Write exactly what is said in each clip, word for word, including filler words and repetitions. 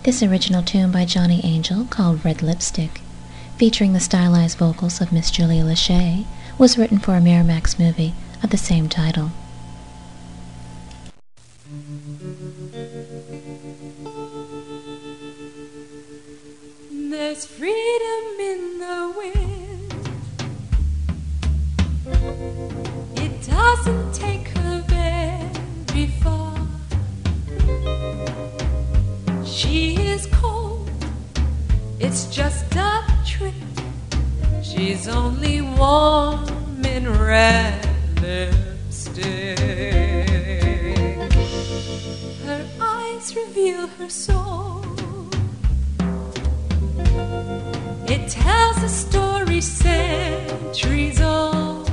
This original tune by Johnny Angel, called Red Lipstick, featuring the stylized vocals of Miss Julia Lachey, was written for a Miramax movie of the same title. There's freedom in the wind. It doesn't take her very far. She is cold, it's just a trick. She's only warm in red lipstick. Her eyes reveal her soul. It tells a story centuries old.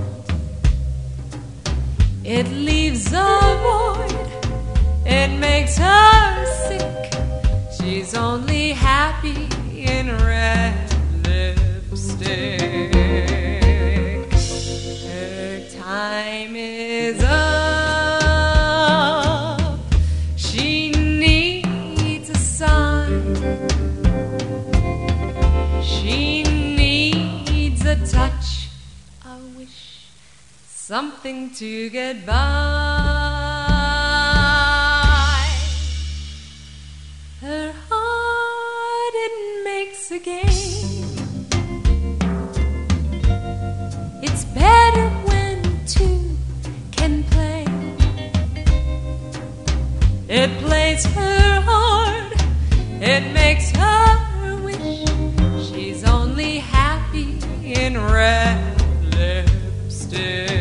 It leaves a void, it makes her sick. She's only happy in red lipstick. Her time is up. She needs a sign. She needs a touch, a wish, something to get by. Her heart, it makes a game. It's better when two can play. It plays her heart, it makes her wish. She's only happy in red lipstick.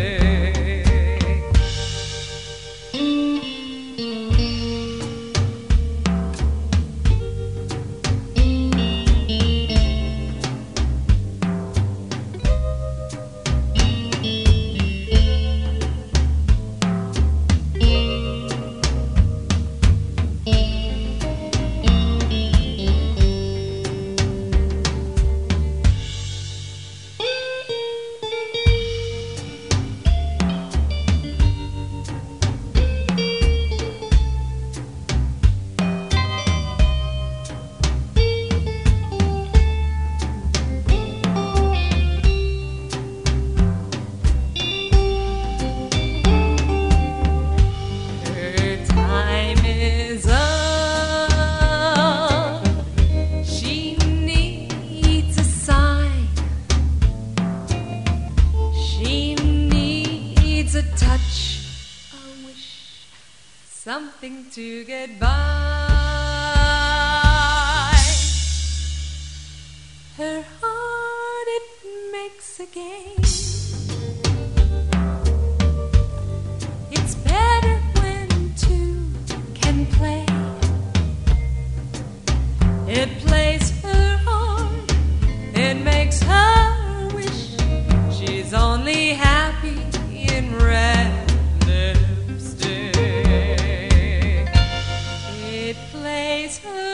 Something to get by. Her heart, it makes a game. It's better when two can play. It plays her heart, it makes her wish. She's only happy in red. It plays her